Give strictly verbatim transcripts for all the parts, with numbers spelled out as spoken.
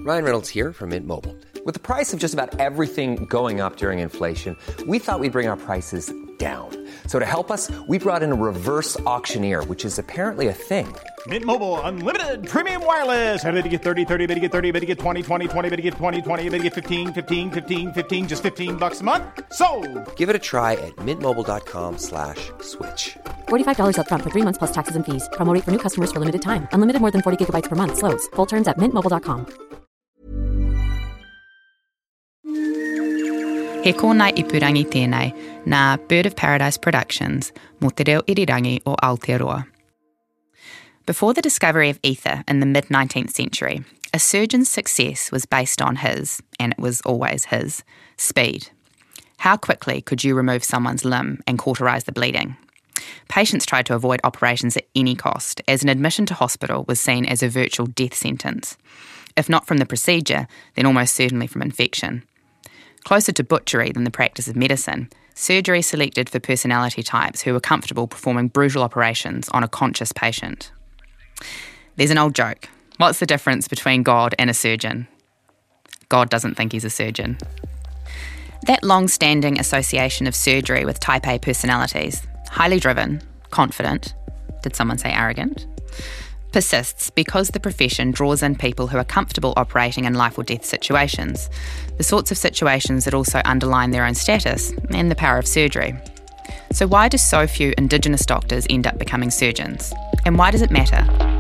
Ryan Reynolds here from Mint Mobile. With the price of just about everything going up during inflation, we thought we'd bring our prices down. So to help us, we brought in a reverse auctioneer, which is apparently a thing. Mint Mobile Unlimited Premium Wireless. How to get thirty, thirty, how to get thirty, how to get twenty, twenty, twenty, how to get twenty, twenty, how to get fifteen, fifteen, fifteen, fifteen, just fifteen bucks a month? Sold! Give it a try at mintmobile.com slash switch. forty-five dollars up front for three months plus taxes and fees. Promo rate for new customers for limited time. Unlimited more than forty gigabytes per month. Slows full terms at mint mobile dot com. He kōna ipurangi tēnei nā Bird of Paradise Productions mō te reo irirangi o Aotearoa. Before the discovery of ether in the mid-nineteenth century, a surgeon's success was based on his, and it was always his, speed. How quickly could you remove someone's limb and cauterise the bleeding? Patients tried to avoid operations at any cost, as an admission to hospital was seen as a virtual death sentence. If not from the procedure, then almost certainly from infection. Closer to butchery than the practice of medicine, surgery selected for personality types who were comfortable performing brutal operations on a conscious patient. There's an old joke. What's the difference between God and a surgeon? God doesn't think he's a surgeon. That long-standing association of surgery with type A personalities, highly driven, confident, did someone say arrogant, persists because the profession draws in people who are comfortable operating in life or death situations, the sorts of situations that also underline their own status and the power of surgery. So why do so few Indigenous doctors end up becoming surgeons? And why does it matter?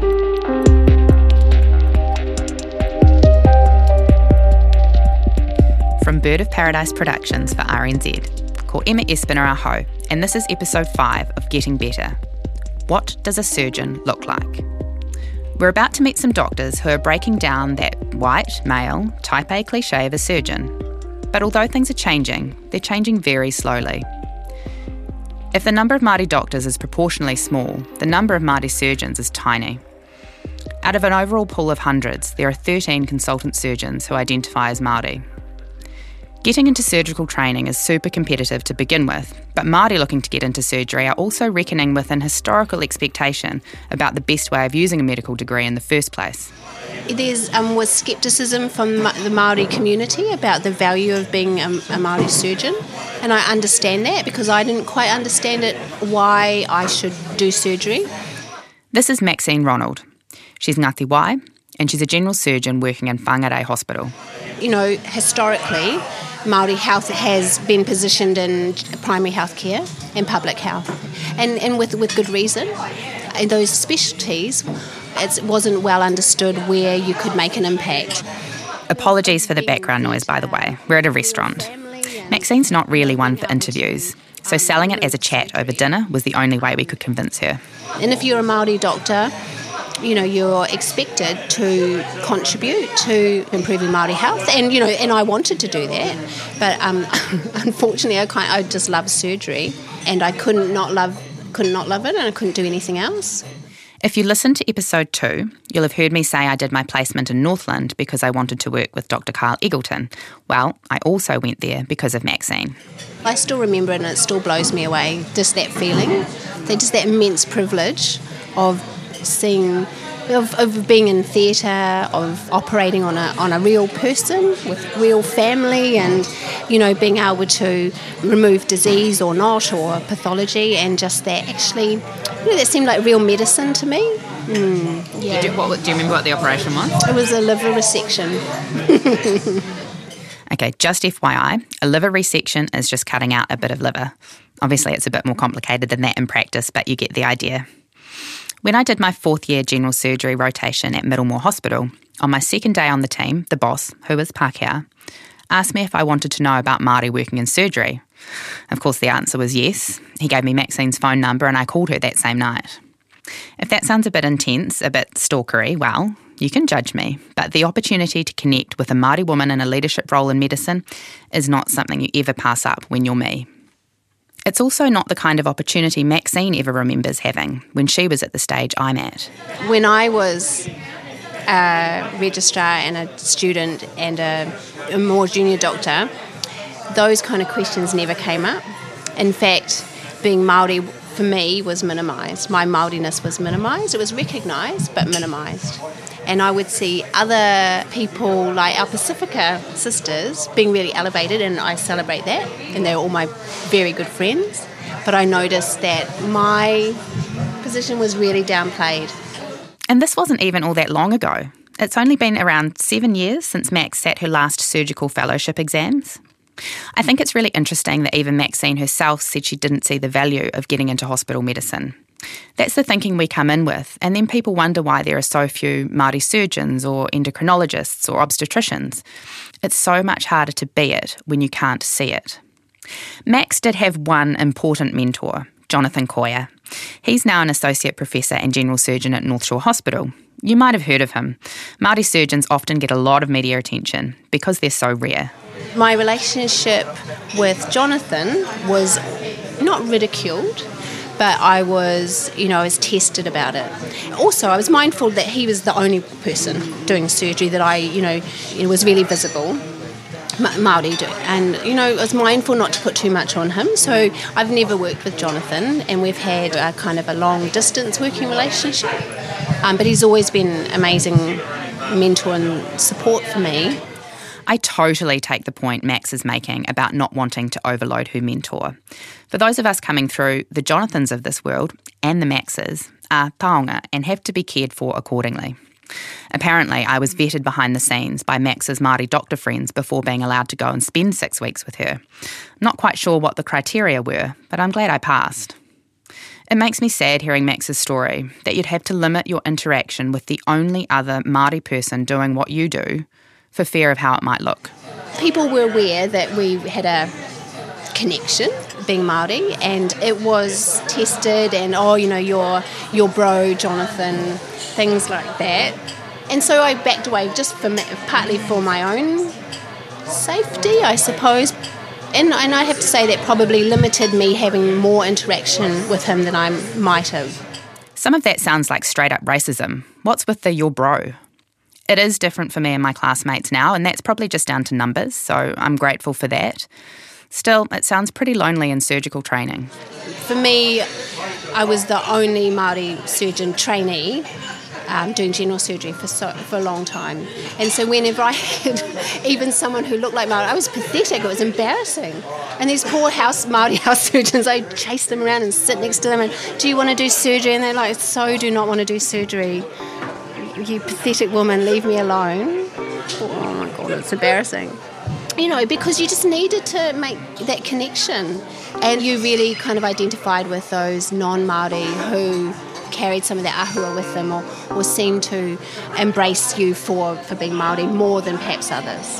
From Bird of Paradise Productions for R N Z, ko Emma Espiner aho, and this is episode five of Getting Better. What does a surgeon look like? We're about to meet some doctors who are breaking down that white, male, type A cliche of a surgeon. But although things are changing, they're changing very slowly. If the number of Māori doctors is proportionally small, the number of Māori surgeons is tiny. Out of an overall pool of hundreds, there are thirteen consultant surgeons who identify as Māori. Getting into surgical training is super competitive to begin with, but Māori looking to get into surgery are also reckoning with an historical expectation about the best way of using a medical degree in the first place. There's um, was scepticism from the Māori community about the value of being a, a Māori surgeon, and I understand that because I didn't quite understand it, why I should do surgery. This is Maxine Ronald. She's Ngāti Wai, and she's a general surgeon working in Whangarei Hospital. You know, historically, Māori health has been positioned in primary health care and public health, and, and with, with good reason. In those specialties, it wasn't well understood where you could make an impact. Apologies for the background noise, by the way. We're at a restaurant. Maxine's not really one for interviews, so selling it as a chat over dinner was the only way we could convince her. And if you're a Māori doctor, you know, you're expected to contribute to improving Māori health, and you know, and I wanted to do that, but um, unfortunately, I kind I just love surgery, and I couldn't not love, couldn't not love it, and I couldn't do anything else. If you listen to episode two, you'll have heard me say I did my placement in Northland because I wanted to work with Doctor Carl Eggleton. Well, I also went there because of Maxine. I still remember it, and it still blows me away, just that feeling, that just that immense privilege of seeing, of, of being in theatre, of operating on a on a real person with real family, and you know, being able to remove disease or not, or pathology, and just that actually, you know, that seemed like real medicine to me. Mm, yeah. Do, what, do you remember what the operation was? It was a liver resection. Okay, just F Y I, a liver resection is just cutting out a bit of liver. Obviously, it's a bit more complicated than that in practice, but you get the idea. When I did my fourth year general surgery rotation at Middlemore Hospital, on my second day on the team, the boss, who was Pākehā, asked me if I wanted to know about Māori working in surgery. Of course, the answer was yes. He gave me Maxine's phone number and I called her that same night. If that sounds a bit intense, a bit stalkery, well, you can judge me, but the opportunity to connect with a Māori woman in a leadership role in medicine is not something you ever pass up when you're me. It's also not the kind of opportunity Maxine ever remembers having when she was at the stage I'm at. When I was a registrar and a student and a, a more junior doctor, those kind of questions never came up. In fact, being Māori for me was minimised. My Māoriness was minimised. It was recognised but minimised. And I would see other people like our Pacifica sisters being really elevated, and I celebrate that, and they're all my very good friends. But I noticed that my position was really downplayed. And this wasn't even all that long ago. It's only been around seven years since Max sat her last surgical fellowship exams. I think it's really interesting that even Maxine herself said she didn't see the value of getting into hospital medicine. That's the thinking we come in with, and then people wonder why there are so few Māori surgeons or endocrinologists or obstetricians. It's so much harder to be it when you can't see it. Max did have one important mentor, Jonathan Koia. He's now an associate professor and general surgeon at North Shore Hospital. You might have heard of him. Māori surgeons often get a lot of media attention because they're so rare. My relationship with Jonathan was not ridiculed, but I was, you know, I was tested about it. Also, I was mindful that he was the only person doing surgery that I, you know, it was really visible, Māori do. And, you know, I was mindful not to put too much on him. So I've never worked with Jonathan, and we've had a kind of a long-distance working relationship. Um, but he's always been an amazing mentor and support for me. I totally take the point Max is making about not wanting to overload her mentor. For those of us coming through, the Jonathans of this world, and the Maxes, are taonga and have to be cared for accordingly. Apparently, I was vetted behind the scenes by Max's Māori doctor friends before being allowed to go and spend six weeks with her. I'm not quite sure what the criteria were, but I'm glad I passed. It makes me sad hearing Max's story, that you'd have to limit your interaction with the only other Māori person doing what you do for fear of how it might look. People were aware that we had a connection, being Māori, and it was tested and, oh, you know, your your bro, Jonathan, things like that. And so I backed away just for partly for my own safety, I suppose. And, and I have to say that probably limited me having more interaction with him than I might have. Some of that sounds like straight up racism. What's with the your bro? It is different for me and my classmates now, and that's probably just down to numbers, so I'm grateful for that. Still, it sounds pretty lonely in surgical training. For me, I was the only Māori surgeon trainee um, doing general surgery for so, for a long time. And so whenever I had even someone who looked like Māori, I was pathetic, it was embarrassing. And these poor house Māori house surgeons, I chase them around and sit next to them and, do you want to do surgery? And they're like, so do not want to do surgery. You pathetic woman, leave me alone. Oh my God, it's embarrassing. You know, because you just needed to make that connection. And you really kind of identified with those non-Māori who carried some of their ahua with them, or, or seemed to embrace you for, for being Māori more than perhaps others.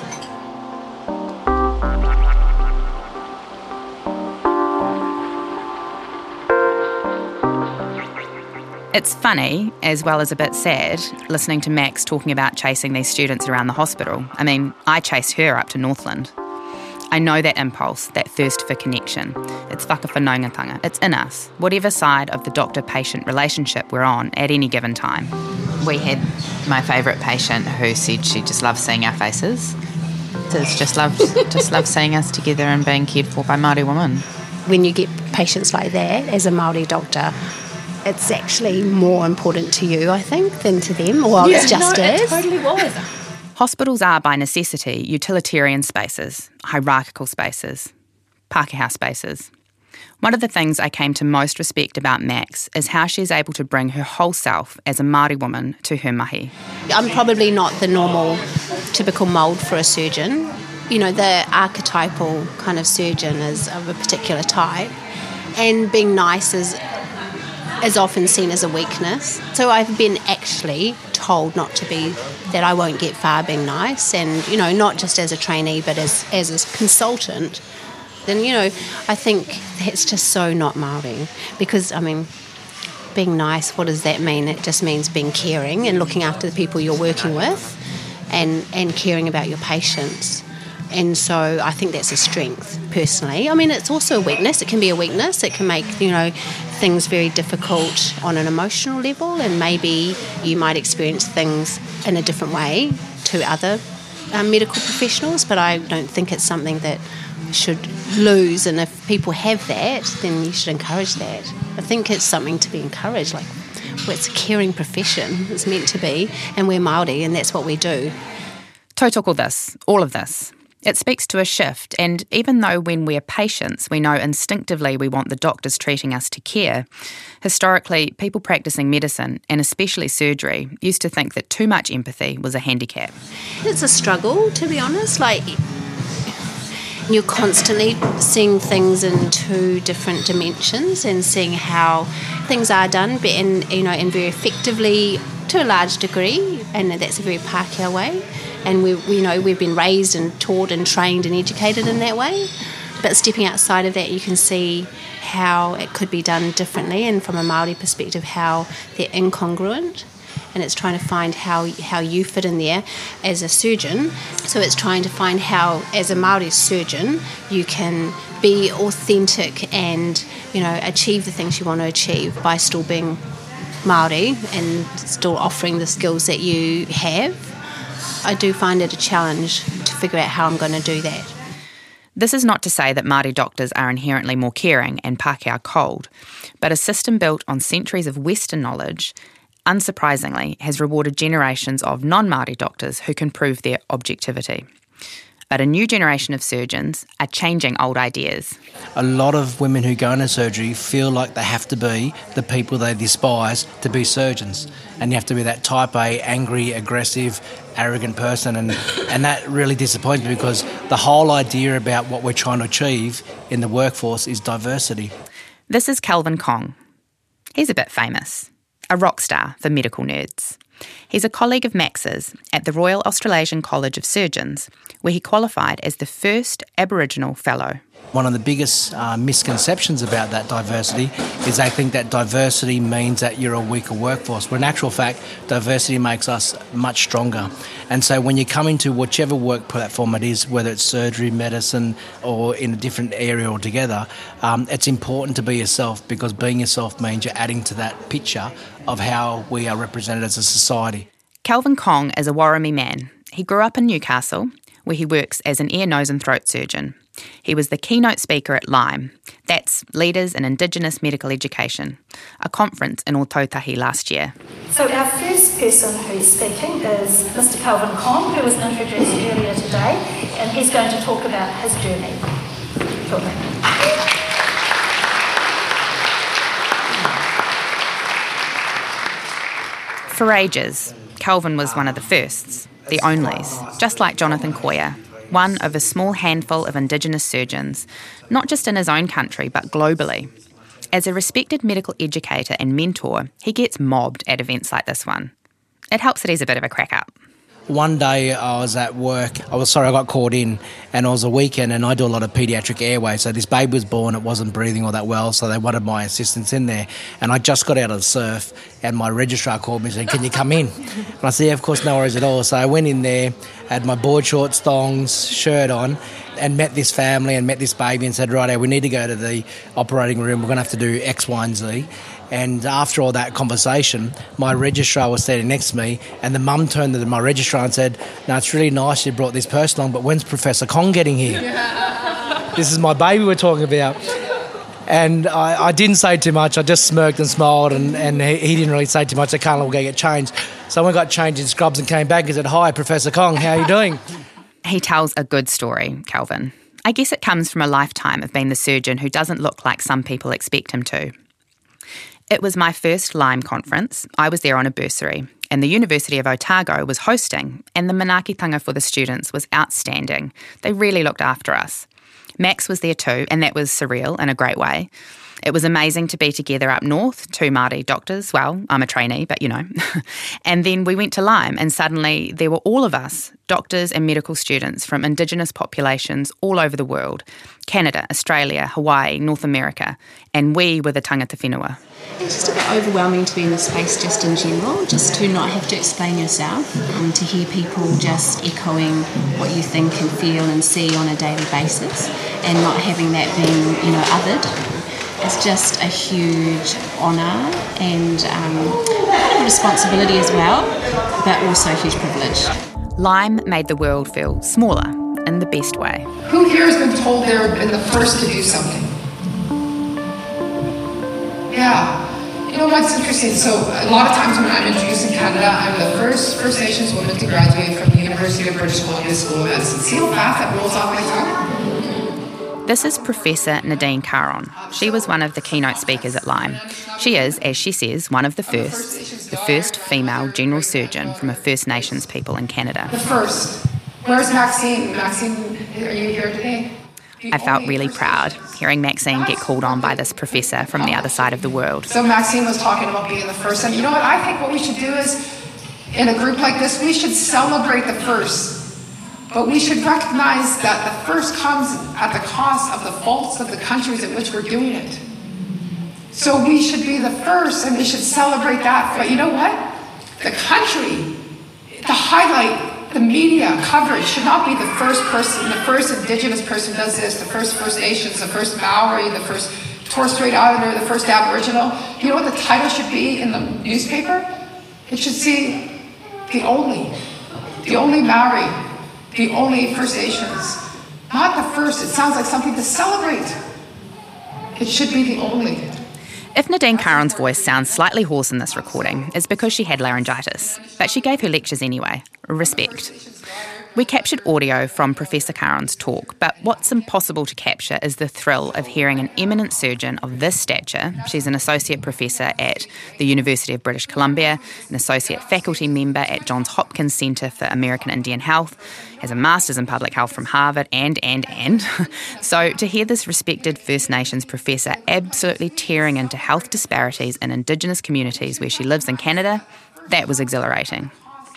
It's funny, as well as a bit sad, listening to Max talking about chasing these students around the hospital. I mean, I chased her up to Northland. I know that impulse, that thirst for connection. It's whakawhanaungatanga. It's in us, whatever side of the doctor-patient relationship we're on at any given time. We had my favourite patient who said she just loves seeing our faces. Just, just loves just loves seeing us together and being cared for by Māori women. When you get patients like that, as a Māori doctor, it's actually more important to you, I think, than to them. Well, yeah, it's just no, is. It totally was. Hospitals are, by necessity, utilitarian spaces, hierarchical spaces, Pākehā spaces. One of the things I came to most respect about Max is how she's able to bring her whole self as a Māori woman to her mahi. I'm probably not the normal, typical mould for a surgeon. You know, the archetypal kind of surgeon is of a particular type, and being nice is is often seen as a weakness. So I've been actually told not to be, that I won't get far being nice, and, you know, not just as a trainee but as, as a consultant. Then, you know, I think that's just so not Māori, because, I mean, being nice, what does that mean? It just means being caring and looking after the people you're working with, and, and caring about your patients. And so I think that's a strength, personally. I mean, it's also a weakness. It can be a weakness. It can make, you know, things very difficult on an emotional level, and maybe you might experience things in a different way to other um, medical professionals, but I don't think it's something that should lose. And if people have that, then you should encourage that. I think it's something to be encouraged. Like, It's a caring profession, it's meant to be, and we're Māori, and that's what we do. Tautoko this, all of this. It speaks to a shift, and even though when we're patients we know instinctively we want the doctors treating us to care, historically people practising medicine, and especially surgery, used to think that too much empathy was a handicap. It's a struggle, to be honest. Like, you're constantly seeing things in two different dimensions and seeing how things are done, but and you know, and very effectively to a large degree, and that's a very Pākehā way. And we, we you know, we've been raised and taught and trained and educated in that way. But stepping outside of that, you can see how it could be done differently, and from a Māori perspective, how they're incongruent. And it's trying to find how how you fit in there as a surgeon. So it's trying to find how, as a Māori surgeon, you can be authentic and, you know, achieve the things you want to achieve by still being Māori and still offering the skills that you have. I do find it a challenge to figure out how I'm going to do that. This is not to say that Māori doctors are inherently more caring and Pākehā cold, but a system built on centuries of Western knowledge, unsurprisingly, has rewarded generations of non-Māori doctors who can prove their objectivity. But a new generation of surgeons are changing old ideas. A lot of women who go into surgery feel like they have to be the people they despise to be surgeons. And you have to be that type A, angry, aggressive, arrogant person. And, and that really disappoints me, because the whole idea about what we're trying to achieve in the workforce is diversity. This is Kelvin Kong. He's a bit famous, a rock star for medical nerds. He's a colleague of Max's at the Royal Australasian College of Surgeons, where he qualified as the first Aboriginal fellow. One of the biggest uh, misconceptions about that diversity is they think that diversity means that you're a weaker workforce, when in actual fact, diversity makes us much stronger. And so when you come into whichever work platform it is, whether it's surgery, medicine, or in a different area altogether, um, it's important to be yourself, because being yourself means you're adding to that picture of how we are represented as a society. Kelvin Kong is a Warrami man. He grew up in Newcastle, where he works as an ear, nose and throat surgeon. He was the keynote speaker at LIME, that's Leaders in Indigenous Medical Education, a conference in Ōtautahi last year. So our first person who's speaking is Mister Kelvin Kong, who was introduced earlier today, and he's going to talk about his journey. For ages, Kelvin was one of the firsts, the onlys, just like Jonathan Koya, one of a small handful of Indigenous surgeons, not just in his own country, but globally. As a respected medical educator and mentor, he gets mobbed at events like this one. It helps that he's a bit of a crack-up. One day I was at work, I was sorry I got called in, and it was a weekend, and I do a lot of paediatric airways, so this baby was born, it wasn't breathing all that well, so they wanted my assistance in there, and I just got out of the surf, and my registrar called me and said, "Can you come in?" And I said, "Yeah, of course, no worries at all." So I went in there, had my board shorts, thongs, shirt on, and met this family and met this baby and said, "Righto, we need to go to the operating room, we're going to have to do X, Y and Z." And after all that conversation, my registrar was standing next to me, and the mum turned to my registrar and said, "No, it's really nice you brought this person along, but when's Professor Kong getting here?" This is my baby we're talking about. And I, I didn't say too much. I just smirked and smiled, and, and he, he didn't really say too much. I can't let him go get changed. So I got changed in scrubs and came back and said, "Hi, Professor Kong, how are you doing?" He tells a good story, Kelvin. I guess it comes from a lifetime of being the surgeon who doesn't look like some people expect him to. It was my first LIME conference. I was there on a bursary, and the University of Otago was hosting, and the manaakitanga for the students was outstanding. They really looked after us. Max was there too, and that was surreal in a great way. It was amazing to be together up north, two Māori doctors. Well, I'm a trainee, but you know. And then we went to LIME, and suddenly there were all of us, doctors and medical students from Indigenous populations all over the world, Canada, Australia, Hawaii, North America, and we were the tangata whenua. It's just a bit overwhelming to be in the space just in general, just to not have to explain yourself, and to hear people just echoing what you think and feel and see on a daily basis, and not having that being, you know, othered. It's just a huge honour and um, responsibility as well, but also a huge privilege. LIME made the world feel smaller in the best way. Who here has been told they've been the first to do something? Yeah. You know what's interesting? So a lot of times when I'm introduced in Canada, I'm the first First Nations woman to graduate from the University of British Columbia School of Medicine. See how fast that rolls off my tongue? This is Professor Nadine Caron. She was one of the keynote speakers at Lyme. She is, as she says, one of the first, the first female general surgeon from a First Nations people in Canada. The first. Where's Maxine? Maxine, are you here today? I felt really proud hearing Maxine get called on by this professor from the other side of the world. So Maxine was talking about being the first, and you know what, I think what we should do is, in a group like this, we should celebrate the first, but we should recognize that the first comes at the cost of the faults of the countries in which we're doing it. So we should be the first, and we should celebrate that, but you know what? The country, the highlight, the media coverage should not be the first person, the first Indigenous person does this, the first First Nations, the first Maori, the first Torres Strait Islander, the first Aboriginal. You know what the title should be in the newspaper? It should say, the only, the only Maori, the only First Nations. Not the first, it sounds like something to celebrate. It should be the only. If Nadine Caron's voice sounds slightly hoarse in this recording, it's because she had laryngitis, but she gave her lectures anyway. Respect. We captured audio from Professor Caron's talk, but what's impossible to capture is the thrill of hearing an eminent surgeon of this stature. She's an associate professor at the University of British Columbia, an associate faculty member at Johns Hopkins Centre for American Indian Health, has a master's in public health from Harvard, and, and, and. So to hear this respected First Nations professor absolutely tearing into health disparities in Indigenous communities where she lives in Canada, that was exhilarating.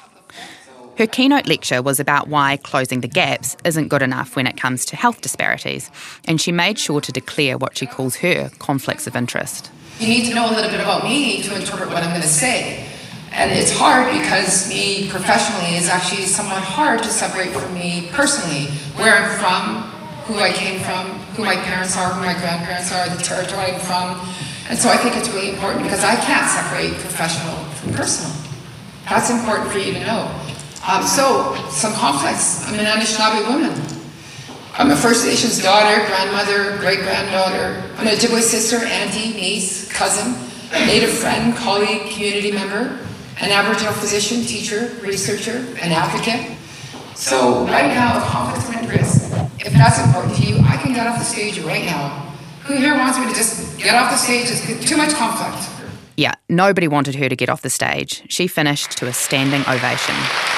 Her keynote lecture was about why closing the gaps isn't good enough when it comes to health disparities, and she made sure to declare what she calls her conflicts of interest. You need to know a little bit about me to interpret what I'm going to say. And it's hard because me professionally is actually somewhat hard to separate from me personally, where I'm from, who I came from, who my parents are, who my grandparents are, the territory I'm from. And so I think it's really important because I can't separate professional from personal. That's important for you to know. Um, so, some conflicts. I'm an Anishinaabe woman. I'm a First Nations daughter, grandmother, great-granddaughter. I'm an Ojibwe sister, auntie, niece, cousin, Native friend, colleague, community member, an Aboriginal physician, teacher, researcher, an advocate. So right now, conflicts of interest, if that's important to you, I can get off the stage right now. Who here wants me to just get off the stage? There's too much conflict. Yeah, nobody wanted her to get off the stage. She finished to a standing ovation.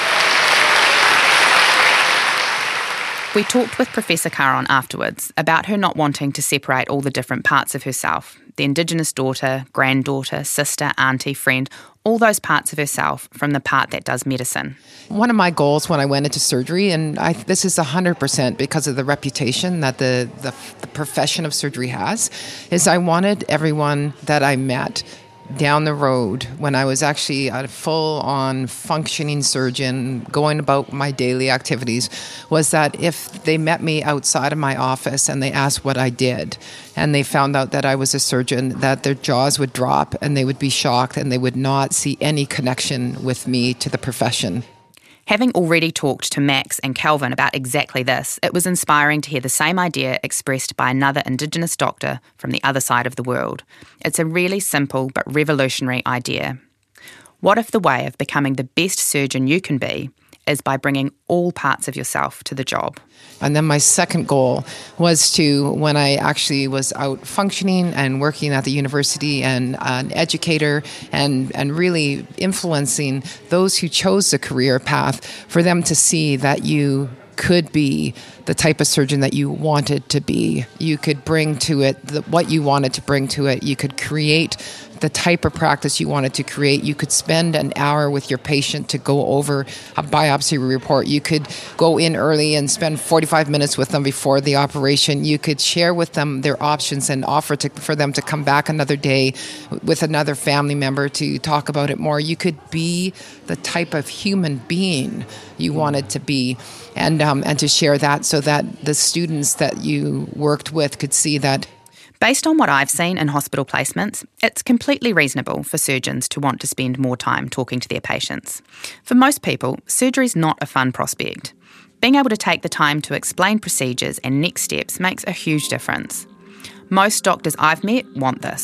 We talked with Professor Caron afterwards about her not wanting to separate all the different parts of herself, the Indigenous daughter, granddaughter, sister, auntie, friend, all those parts of herself from the part that does medicine. One of my goals when I went into surgery, and I, this is one hundred percent because of the reputation that the, the, the profession of surgery has, is I wanted everyone that I met down the road when I was actually a full-on functioning surgeon going about my daily activities, was that if they met me outside of my office and they asked what I did and they found out that I was a surgeon, that their jaws would drop and they would be shocked and they would not see any connection with me to the profession. Having already talked to Max and Calvin about exactly this, it was inspiring to hear the same idea expressed by another Indigenous doctor from the other side of the world. It's a really simple but revolutionary idea. What if the way of becoming the best surgeon you can be is by bringing all parts of yourself to the job? And then my second goal was to, when I actually was out functioning and working at the university and an educator and, and really influencing those who chose the career path, for them to see that you could be the type of surgeon that you wanted to be. You could bring to it the, what you wanted to bring to it. You could create the type of practice you wanted to create. You could spend an hour with your patient to go over a biopsy report. You could go in early and spend forty-five minutes with them before the operation. You could share with them their options and offer to, for them to come back another day with another family member to talk about it more. You could be the type of human being you wanted to be, and um, and to share that so that the students that you worked with could see that. Based on what I've seen in hospital placements, it's completely reasonable for surgeons to want to spend more time talking to their patients. For most people, surgery's not a fun prospect. Being able to take the time to explain procedures and next steps makes a huge difference. Most doctors I've met want this.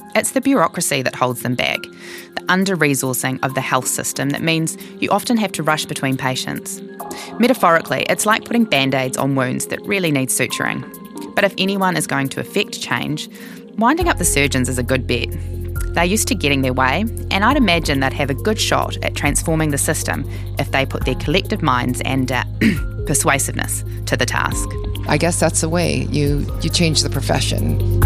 It's the bureaucracy that holds them back, the under-resourcing of the health system that means you often have to rush between patients. Metaphorically, it's like putting band-aids on wounds that really need suturing. But if anyone is going to affect change, winding up the surgeons is a good bet. They're used to getting their way, and I'd imagine they'd have a good shot at transforming the system if they put their collective minds and uh, persuasiveness to the task. I guess that's the way you, you change the profession.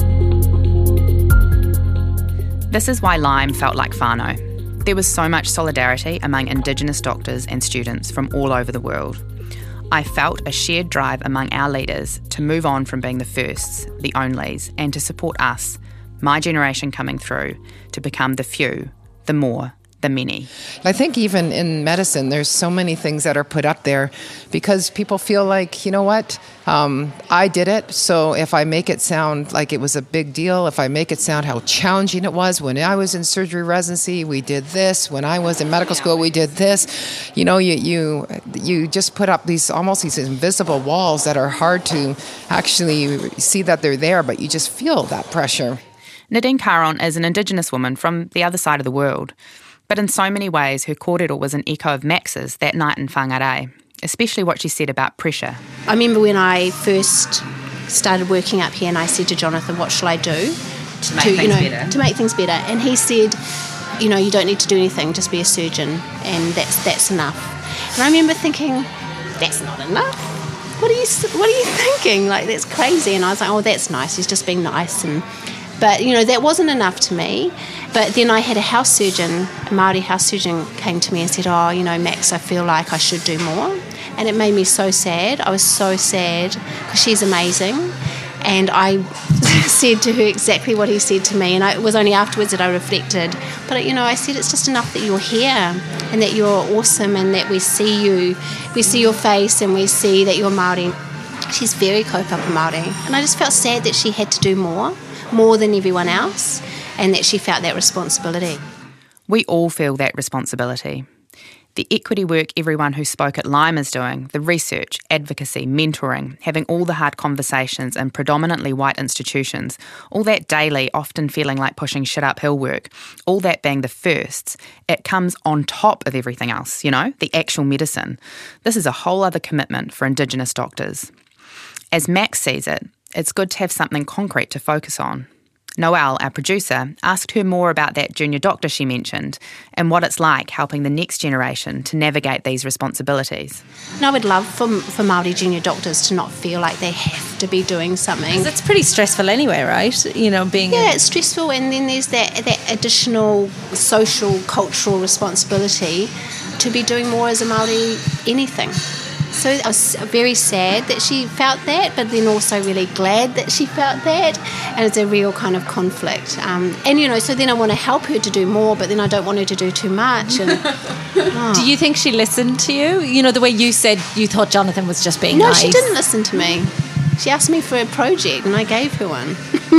This is why Lyme felt like whānau. There was so much solidarity among Indigenous doctors and students from all over the world. I felt a shared drive among our leaders to move on from being the firsts, the onlys, and to support us, my generation coming through, to become the few, the more, the many. I think even in medicine, there's so many things that are put up there because people feel like, you know what, um, I did it, so if I make it sound like it was a big deal, if I make it sound how challenging it was, when I was in surgery residency, we did this, when I was in medical school, we did this, you know, you you, you just put up these, almost these invisible walls that are hard to actually see that they're there, but you just feel that pressure. Nadine Caron is an Indigenous woman from the other side of the world. But in so many ways, her kōrero was an echo of Max's that night in Whangarei, especially what she said about pressure. I remember when I first started working up here and I said to Jonathan, what shall I do to, make to things you know, better. to make things better? And he said, you know, you don't need to do anything, just be a surgeon, and that's that's enough. And I remember thinking, that's not enough. What are you What are you thinking? Like, that's crazy. And I was like, oh, that's nice. He's just being nice. And but you know, that wasn't enough to me. But then I had a house surgeon, a Māori house surgeon, came to me and said, oh, you know, Max, I feel like I should do more. And it made me so sad. I was so sad because she's amazing. And I said to her exactly what he said to me. And I, it was only afterwards that I reflected. But, you know, I said, it's just enough that you're here and that you're awesome and that we see you. We see your face and we see that you're Māori. She's very kaupapa Māori. And I just felt sad that she had to do more, more than everyone else, and that she felt that responsibility. We all feel that responsibility. The equity work everyone who spoke at Lyme is doing, the research, advocacy, mentoring, having all the hard conversations in predominantly white institutions, all that daily, often feeling like pushing shit uphill work, all that being the firsts, it comes on top of everything else, you know, the actual medicine. This is a whole other commitment for Indigenous doctors. As Max sees it, it's good to have something concrete to focus on. Noelle, our producer, asked her more about that junior doctor she mentioned and what it's like helping the next generation to navigate these responsibilities. And I would love for, for Māori junior doctors to not feel like they have to be doing something. Because it's pretty stressful anyway, right? You know, being yeah, in... it's stressful, and then there's that that additional social, cultural responsibility to be doing more as a Māori anything. So I was very sad that she felt that, but then also really glad that she felt that, and it's a real kind of conflict. Um, and, you know, so then I want to help her to do more, but then I don't want her to do too much. And, oh. Do you think she listened to you? You know, the way you said you thought Jonathan was just being no, nice. No, she didn't listen to me. She asked me for a project, and I gave her one.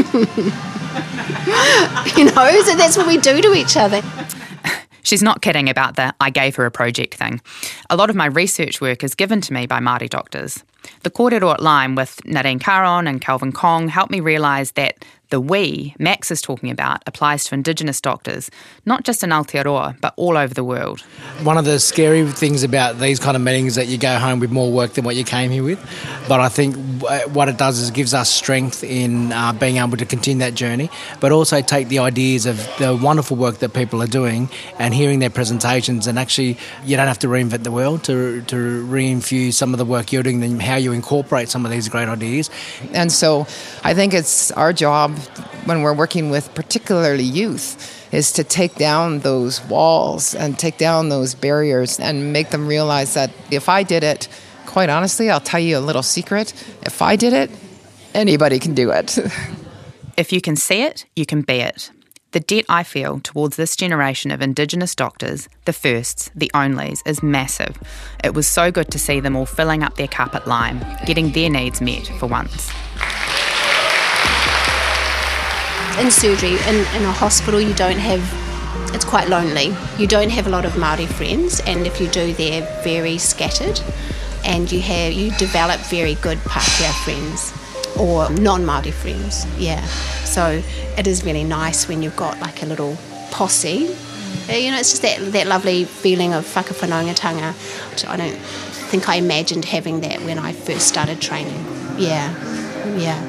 You know, so that's what we do to each other. She's not kidding about the I gave her a project thing. A lot of my research work is given to me by Māori doctors. The kōrero at Lyme with Nadine Caron and Calvin Kong helped me realise that the we Max is talking about applies to Indigenous doctors, not just in Aotearoa, but all over the world. One of the scary things about these kind of meetings is that you go home with more work than what you came here with. But I think what it does is it gives us strength in uh, being able to continue that journey, but also take the ideas of the wonderful work that people are doing and hearing their presentations, and actually you don't have to reinvent the world to, to reinfuse some of the work you're doing and how you incorporate some of these great ideas. And so I think it's our job when we're working with particularly youth is to take down those walls and take down those barriers and make them realize that if I did it, quite honestly, I'll tell you a little secret, if I did it, anybody can do it. If you can see it, you can be it. The debt I feel towards this generation of Indigenous doctors, the firsts, the onlys, is massive. It was so good to see them all filling up their cup at Lyme, getting their needs met for once. In surgery, in, in a hospital, you don't have, it's quite lonely. You don't have a lot of Māori friends, and if you do, they're very scattered, and you have you develop very good Pākehā friends. or non-Māori friends, yeah. So it is really nice when you've got like a little posse. You know, it's just that, that lovely feeling of whakawhanaungatanga, which I don't think I imagined having that when I first started training. Yeah, yeah.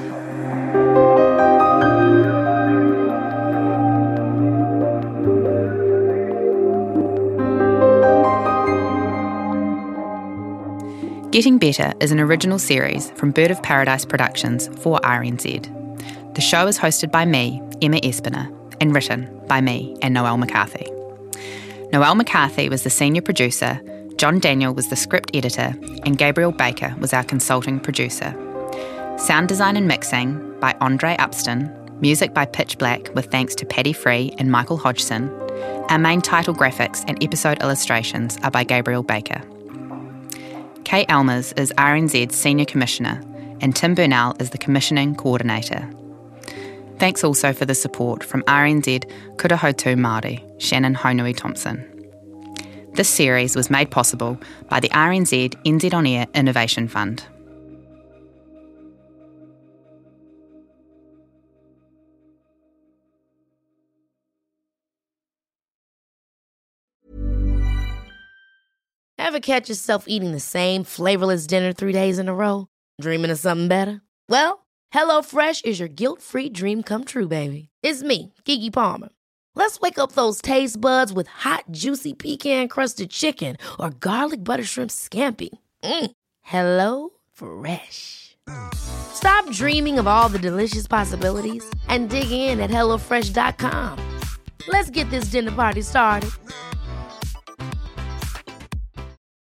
Getting Better is an original series from Bird of Paradise Productions for R N Z. The show is hosted by me, Emma Espiner, and written by me and Noelle McCarthy. Noelle McCarthy was the senior producer, John Daniel was the script editor, and Gabriel Baker was our consulting producer. Sound design and mixing by Andre Upston, music by Pitch Black with thanks to Paddy Free and Michael Hodgson. Our main title graphics and episode illustrations are by Gabriel Baker. Kate Elmers is R N Z's Senior Commissioner and Tim Burnell is the Commissioning Coordinator. Thanks also for the support from R N Z Kura Hautu Māori, Shannon Honui Thompson. This series was made possible by the R N Z N Z On Air Innovation Fund. Ever catch yourself eating the same flavorless dinner three days in a row? Dreaming of something better? Well, HelloFresh is your guilt-free dream come true, baby. It's me, Keke Palmer. Let's wake up those taste buds with hot, juicy pecan-crusted chicken or garlic butter shrimp scampi. Mm. Hello Fresh. Stop dreaming of all the delicious possibilities and dig in at hello fresh dot com. Let's get this dinner party started.